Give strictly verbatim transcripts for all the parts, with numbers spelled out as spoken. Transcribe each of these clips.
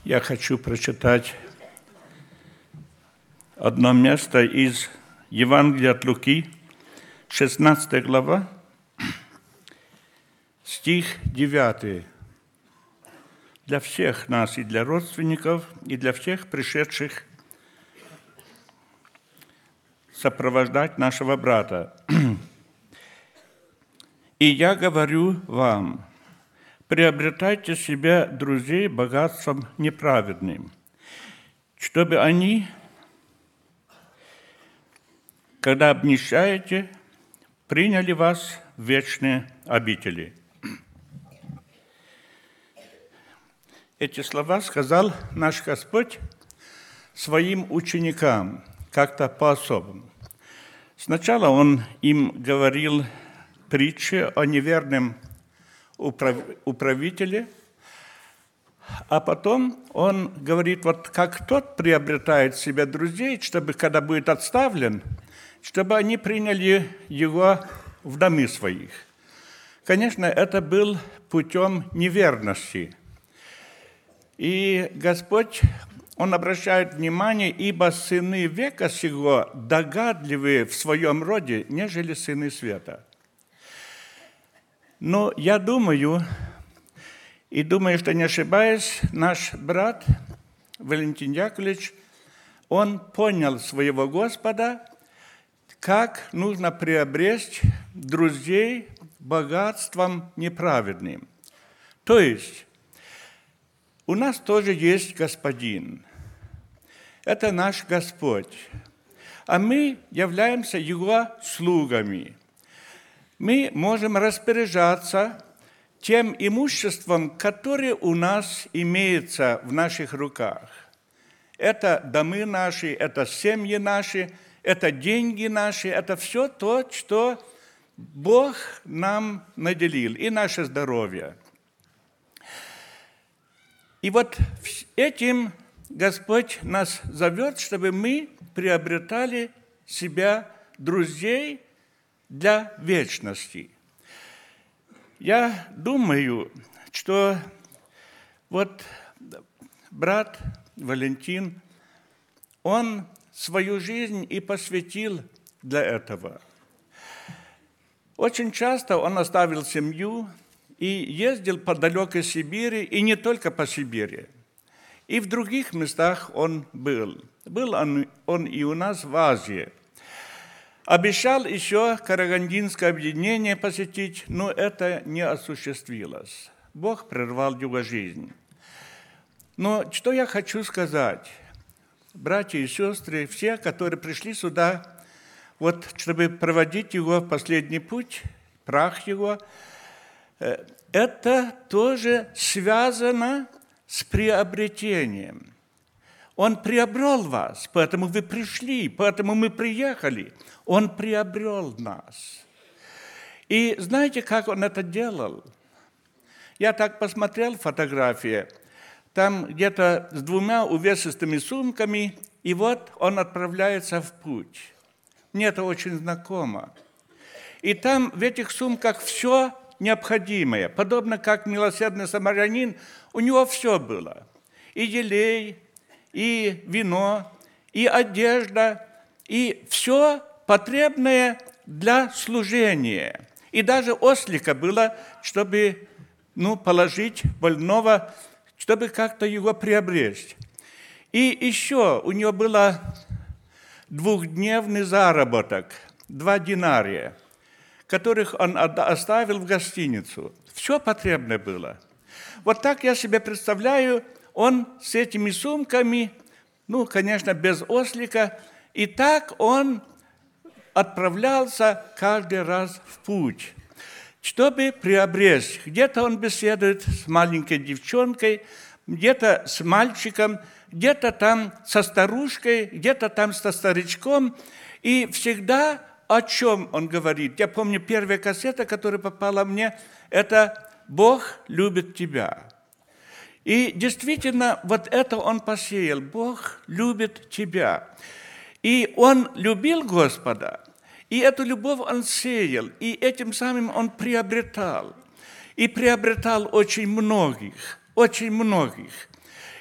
Я хочу прочитать одно место из Евангелия от Луки, шестнадцатая глава, стих девятый. Для всех нас, и для родственников, и для всех пришедших сопровождать нашего брата. «И я говорю вам, приобретайте себе друзей богатством неправедным, чтобы они, когда обнищаете, приняли вас в вечные обители». Эти слова сказал наш Господь своим ученикам, как-то по-особому. Сначала Он им говорил притчи о неверном управителе, а потом Он говорит, вот как тот приобретает себе друзей, чтобы, когда будет отставлен, чтобы они приняли его в домы своих. Конечно, это был путем неверности. И Господь, Он обращает внимание, ибо сыны века сего догадливые в своем роде, нежели сыны света. Но я думаю, и думаю, что не ошибаюсь, наш брат Валентин Яковлевич, он понял своего Господа, как нужно приобрести друзей богатством неправедным. То есть, у нас тоже есть Господин. Это наш Господь. А мы являемся Его слугами. Мы можем распоряжаться тем имуществом, которое у нас имеется в наших руках. Это домы наши, это семьи наши, это деньги наши, это все то, что Бог нам наделил, и наше здоровье. И вот этим Господь нас зовет, чтобы мы приобретали себя друзей для вечности. Я думаю, что вот брат Валентин, он свою жизнь и посвятил для этого. Очень часто он оставил семью и ездил по далекой Сибири, и не только по Сибири. И в других местах он был. Был он, он и у нас в Азии. Обещал еще Карагандинское объединение посетить, но это не осуществилось. Бог прервал его жизнь. Но что я хочу сказать, братья и сестры, все, которые пришли сюда, вот, чтобы проводить его в последний путь, прах его, это тоже связано с приобретением. Он приобрел вас, поэтому вы пришли, поэтому мы приехали. Он приобрел нас. И знаете, как он это делал? Я так посмотрел фотографии. Там где-то с двумя увесистыми сумками, и вот он отправляется в путь. Мне это очень знакомо. И там в этих сумках все необходимое. Подобно как милосердный самарянин, у него все было. И елей, и вино, и одежда, и все потребное для служения. И даже ослика было, чтобы ну, положить больного, чтобы как-то его приобрести. И еще у него был двухдневный заработок, два динария, которых он оставил в гостиницу. Все потребное было. Вот так я себе представляю, он с этими сумками, ну, конечно, без ослика, и так он отправлялся каждый раз в путь, чтобы приобрести. Где-то он беседует с маленькой девчонкой, где-то с мальчиком, где-то там со старушкой, где-то там со старичком, и всегда о чем он говорит. Я помню, первая кассета, которая попала мне, это «Бог любит тебя». И действительно, вот это он посеял. Бог любит тебя. И он любил Господа, и эту любовь он сеял, и этим самым он приобретал. И приобретал очень многих, очень многих.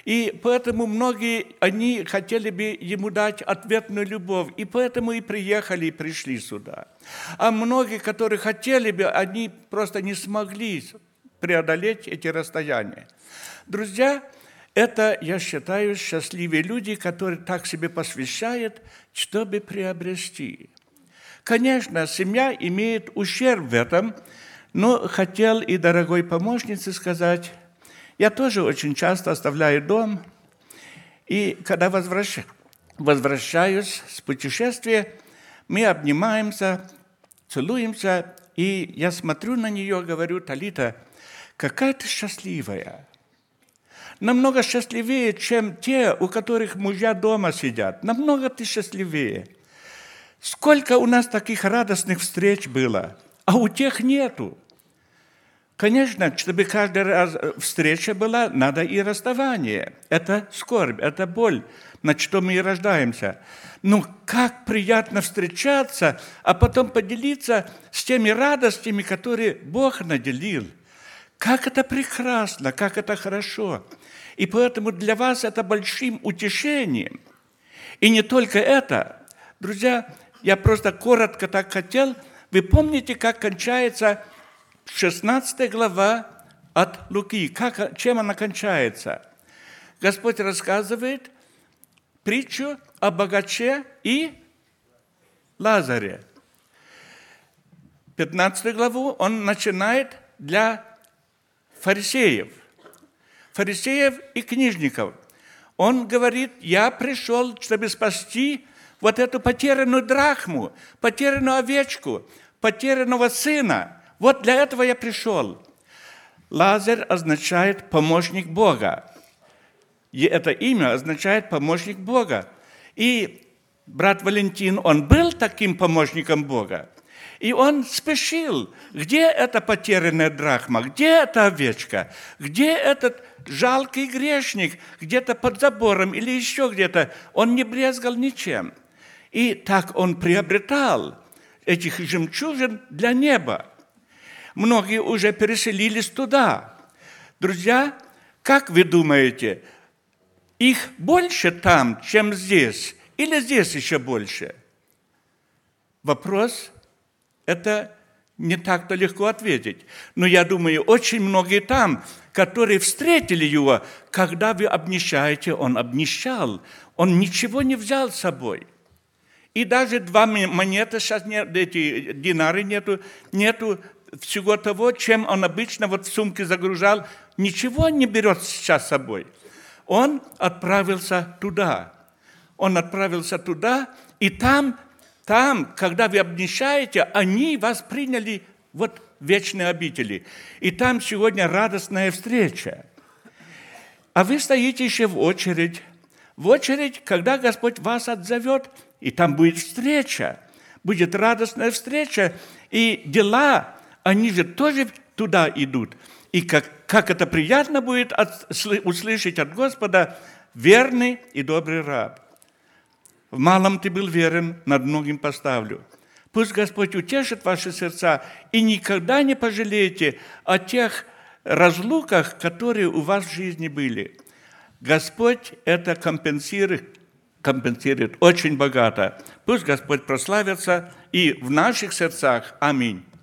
И поэтому многие, они хотели бы ему дать ответную любовь, и поэтому и приехали, и пришли сюда. А многие, которые хотели бы, они просто не смогли преодолеть эти расстояния. Друзья, это, я считаю, счастливые люди, которые так себе посвящают, чтобы приобрести. Конечно, семья имеет ущерб в этом, но хотел и дорогой помощнице сказать, я тоже очень часто оставляю дом, и когда возвращаюсь, возвращаюсь с путешествия, мы обнимаемся, целуемся, и я смотрю на нее, говорю, Талита, какая ты счастливая. Намного счастливее, чем те, у которых мужья дома сидят. Намного ты счастливее. Сколько у нас таких радостных встреч было, а у тех нету. Конечно, чтобы каждый раз встреча была, надо и расставание. Это скорбь, это боль, на что мы и рождаемся. Но как приятно встречаться, а потом поделиться с теми радостями, которые Бог наделил. Как это прекрасно, как это хорошо. И поэтому для вас это большим утешением. И не только это. Друзья, я просто коротко так хотел. Вы помните, как кончается шестнадцатая глава от Луки? Как, чем она кончается? Господь рассказывает притчу о богаче и Лазаре. пятнадцатую главу он начинает для фарисеев. Фарисеев и книжников. Он говорит, я пришел, чтобы спасти вот эту потерянную драхму, потерянную овечку, потерянного сына. Вот для этого я пришел. Лазарь означает помощник Бога. И это имя означает помощник Бога. И брат Валентин, он был таким помощником Бога. И он спешил. Где эта потерянная драхма? Где эта овечка? Где этот жалкий грешник? Где-то под забором или еще где-то. Он не брезгал ничем. И так он приобретал этих жемчужин для неба. Многие уже переселились туда. Друзья, как вы думаете, их больше там, чем здесь? Или здесь еще больше? Вопрос, это не так-то легко ответить. Но я думаю, очень многие там, которые встретили его, когда вы обнищаете, он обнищал. Он ничего не взял с собой. И даже два монеты, сейчас нет, эти динары нету, нету всего того, чем он обычно вот в сумке загружал, ничего не берет сейчас с собой. Он отправился туда. Он отправился туда, и там, там, когда вы обнищаете, они вас приняли вот в вечные обители. И там сегодня радостная встреча. А вы стоите еще в очередь. В очередь, когда Господь вас отзовет, и там будет встреча, будет радостная встреча, и дела, они же тоже туда идут. И как, как это приятно будет от, услышать от Господа, верный и добрый раб. В малом ты был верен, над многим поставлю. Пусть Господь утешит ваши сердца, и никогда не пожалеете о тех разлуках, которые у вас в жизни были. Господь это компенсирует, компенсирует очень богато. Пусть Господь прославится и в наших сердцах. Аминь.